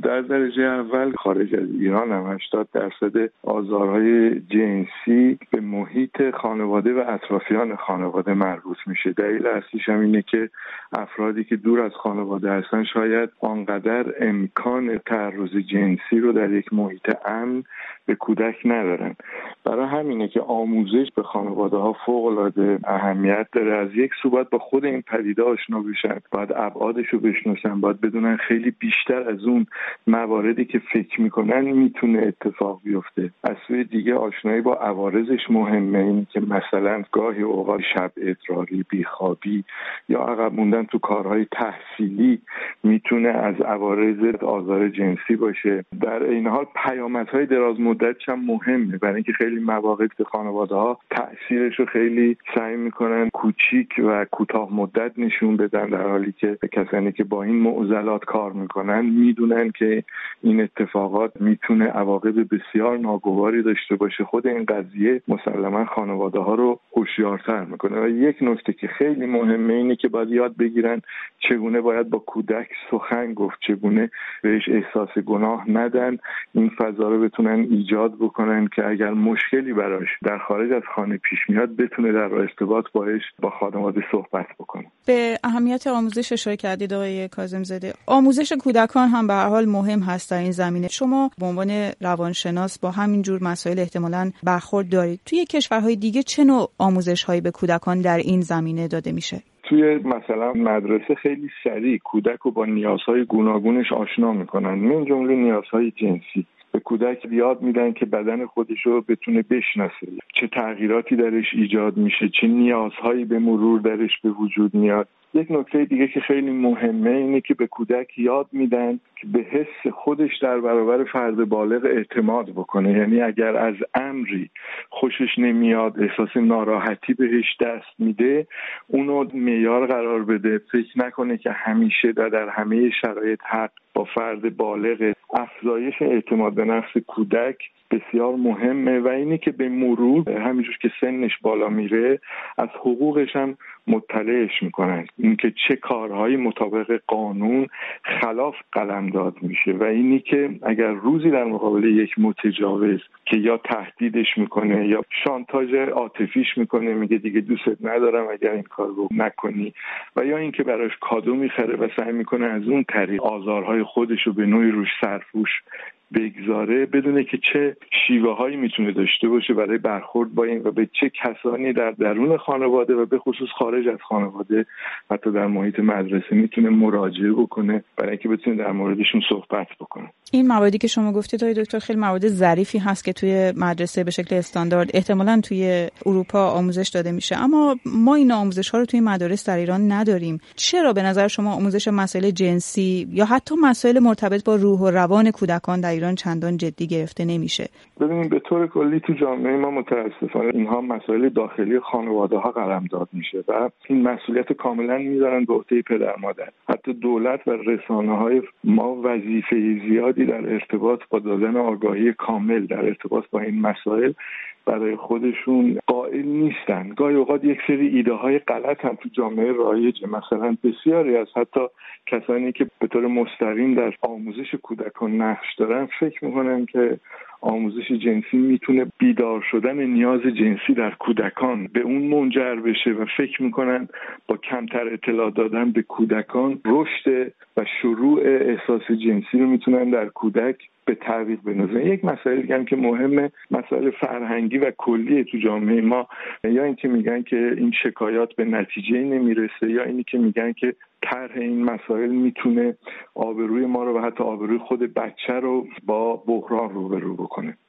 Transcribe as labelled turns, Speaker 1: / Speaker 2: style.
Speaker 1: در درجه اول خارج از ایران هم 80% آزارهای جنسی به محیط خانواده و اطرافیان خانواده مربوط میشه. دلیل اصلیش هم اینه که افرادی که دور از خانواده هستن شاید آنقدر امکان تعرض جنسی رو در یک محیط امن به کودک ندارن. برای همینه که آموزش به خانواده ها فوق‌العاده اهمیت داره. از یک سو باید با خود این پدیده آشنا بشن، باید ابعادش رو بشناسن، باید بدونن خیلی بیشتر از اون مواردی که فکر میکنن میتونه اتفاق بیفته. از سوی دیگه آشنایی با عوارضش مهمه، این که مثلا گاهی اوقات شب ادراری، بیخوابی یا عقب موندن تو کارهای تحصیلی میتونه از عوارض آزار جنسی باشه. در این حال پیامدهای دراز مدتش هم مهمه، برای اینکه خیلی مواقع خانواده‌ها تأثیرش رو خیلی سعی میکنن کوچیک و کوتاه مدت نشون بدن، در حالی که کسانی که با این معضلات کار میکنن میدونن که این اتفاقات میتونه عواقب بسیار ناگواری داشته باشه. خود این قضیه مسلما خانواده‌ها رو هوشیارتر میکنه. و یک نکته که خیلی مهمه اینه که باید یاد بگیرن چگونه باید با کودک سخن گفت، چگونه بهش احساس گناه ندن، این فضا رو بتونن ایجاد بکنن که اگر مشکلی براش در خارج از خانه پیش میاد بتونه در ارتباط با خانواده صحبت بکنه.
Speaker 2: به اهمیت آموزش اشاره کردید آقای کاظم‌زاده. آموزش کودکان هم به هر حال مهم هست در این زمینه. شما به عنوان روانشناس با همین جور مسائل احتمالاً برخورد دارید. توی کشورهای دیگه چه نوع آموزش‌هایی به کودکان در این زمینه داده میشه؟
Speaker 1: توی مثلا مدرسه خیلی سریع کودک رو با نیازهای گوناگونش آشنا میکنن، من جمله نیازهای جنسی. به کودک یاد میدن که بدن خودش رو بتونه بشناسه، چه تغییراتی درش ایجاد میشه، چه نیازهایی به مرور درش به وجود میاد. یک نکته دیگه که خیلی مهمه اینه که به کودک یاد میدن که به حس خودش در برابر فرد بالغ اعتماد بکنه. یعنی اگر از امری خوشش نمیاد، احساس ناراحتی بهش دست میده، اونو معیار قرار بده، فکر نکنه که همیشه در همه شرایط حق با فرد بالغ. افزایش اعتماد به نفس کودک بسیار مهمه و اینی که به مرور همینجور که سنش بالا میره از حقوقش هم مطلعش میکنن، اینکه چه کارهایی مطابق قانون خلاف قلمداد میشه و اینی که اگر روزی در مقابل یک متجاوز که یا تهدیدش میکنه یا شانتاژ عاطفیش میکنه، میگه دیگه دوستت ندارم اگر این کار رو نکنی، و یا اینکه براش کادو میخره و سعی میکنه از اون طریق آزارهای خودش رو به نوعی روش سرپوش بگذاره، بدونه که چه شیوه هایی میتونه داشته باشه برای برخورد با این و به چه کسانی در درون خانواده و به خصوص خارج از خانواده، حتی در محیط مدرسه میتونه مراجعه بکنه برای اینکه بتونه در موردشون صحبت بکنه.
Speaker 2: این مواردی که شما گفتید آقای دکتر خیلی موارد ظریفی هست که توی مدرسه به شکل استاندارد احتمالاً توی اروپا آموزش داده میشه، اما ما این آموزش ها رو توی مدارس در ایران نداریم. چرا به نظر شما آموزش مسائل جنسی یا حتی مسائل مرتبط با روح و روان کودکان در ایران چندان جدی گرفته نمیشه؟
Speaker 1: ببینید به طور کلی تو جامعه ما متاسفانه اینها مسائل داخلی خانواده ها قلمداد میشه و این مسئولیت کاملا میذارن به عهده پدر مادر. حتی دولت و رسانه‌های ما وظیفه زیادی در ارتباط با دادن آگاهی کامل در ارتباط با این مسائل برای خودشون قائل نیستن. گاهی اوقات یک سری ایده های غلط هم تو جامعه رایجه. مثلا بسیاری از حتی کسانی که به طور مستقیم در آموزش کودکان نقش دارن فکر میکنن که آموزش جنسی میتونه بیدار شدن نیاز جنسی در کودکان به اون منجر بشه و فکر میکنن با کمتر اطلاع دادن به کودکان رشد و شروع احساس جنسی رو میتونن در کودک به تعویق بندازن. یک مسئله دیگه هم که مهمه، مسئله فرهنگی و کلیه تو جامعه ما، یا این که میگن که این شکایات به نتیجه نمیرسه، یا اینی که میگن که طرح این مسائل میتونه آبروی ما رو و حتی آبروی خود بچه رو با بحران روبرو بکنه.